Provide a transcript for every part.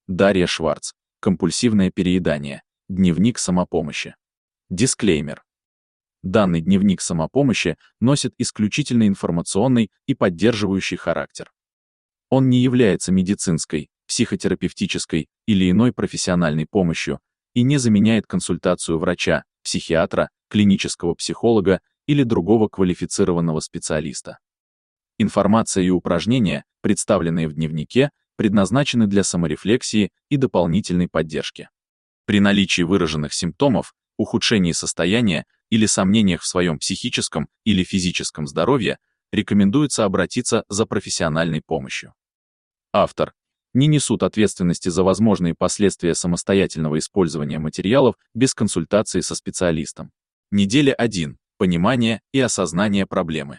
Дарья Шварц. Компульсивное переедание. Дневник самопомощи. Дисклеймер. Данный дневник самопомощи носит исключительно информационный и поддерживающий характер. Он не является медицинской, психотерапевтической или иной профессиональной помощью и не заменяет консультацию врача, психиатра, клинического психолога или другого квалифицированного специалиста. Информация и упражнения, представленные в дневнике, предназначены для саморефлексии и дополнительной поддержки. При наличии выраженных симптомов, ухудшении состояния или сомнениях в своем психическом или физическом здоровье рекомендуется обратиться за профессиональной помощью. Автор не несут ответственности за возможные последствия самостоятельного использования материалов без консультации со специалистом. Неделя 1. Понимание и осознание проблемы.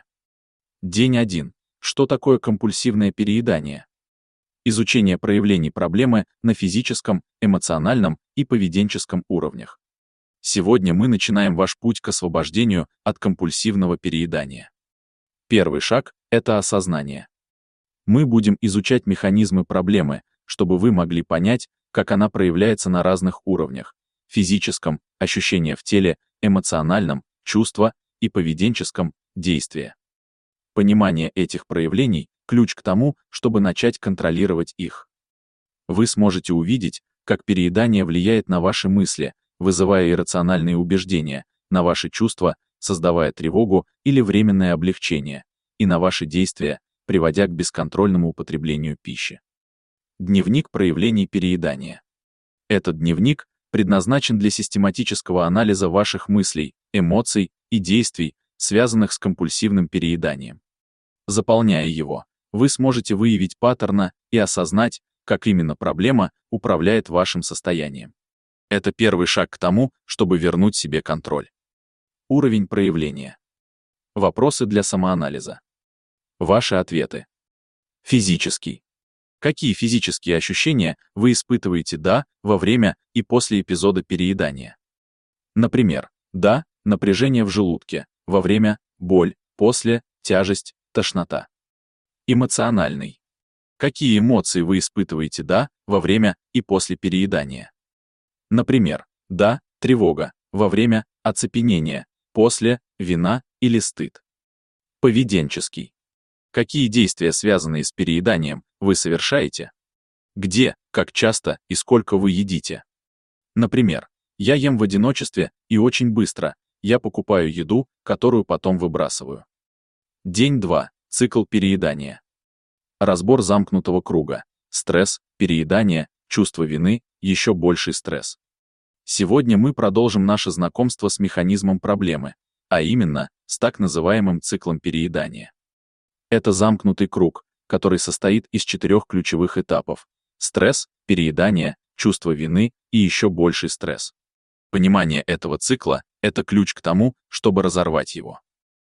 День 1. Что такое компульсивное переедание? Изучение проявлений проблемы на физическом, эмоциональном и поведенческом уровнях. Сегодня мы начинаем ваш путь к освобождению от компульсивного переедания. Первый шаг — это осознание. Мы будем изучать механизмы проблемы, чтобы вы могли понять, как она проявляется на разных уровнях: физическом, ощущения в теле, эмоциональном, чувства, и поведенческом, действия. Понимание этих проявлений — ключ к тому, чтобы начать контролировать их. Вы сможете увидеть, как переедание влияет на ваши мысли, вызывая иррациональные убеждения, на ваши чувства, создавая тревогу или временное облегчение, и на ваши действия, приводя к бесконтрольному употреблению пищи. Дневник проявлений переедания. Этот дневник предназначен для систематического анализа ваших мыслей, эмоций и действий, связанных с компульсивным перееданием. Заполняя его, вы сможете выявить паттерны и осознать, как именно проблема управляет вашим состоянием. Это первый шаг к тому, чтобы вернуть себе контроль. Уровень проявления. Вопросы для самоанализа. Ваши ответы. Физический. Какие физические ощущения вы испытываете до, во время и после эпизода переедания? Например, до — напряжение в желудке, во время — боль, после — тяжесть, тошнота. Эмоциональный. Какие эмоции вы испытываете до, во время и после переедания? Например, до — тревога, во время — оцепенение, после — вина или стыд. Поведенческий. Какие действия, связанные с перееданием, вы совершаете? Где, как часто и сколько вы едите? Например, я ем в одиночестве и очень быстро, я покупаю еду, которую потом выбрасываю. День 2. Цикл переедания. Разбор замкнутого круга. Стресс, переедание, чувство вины, еще больший стресс. Сегодня мы продолжим наше знакомство с механизмом проблемы, а именно, с так называемым циклом переедания. Это замкнутый круг, который состоит из 4 ключевых этапов: стресс, переедание, чувство вины и еще больший стресс. Понимание этого цикла — это ключ к тому, чтобы разорвать его.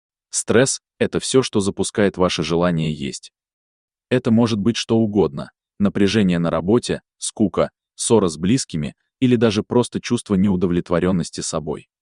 Стресс — это все, что запускает ваше желание есть. Это может быть что угодно: напряжение на работе, скука, ссора с близкими или даже просто чувство неудовлетворенности собой.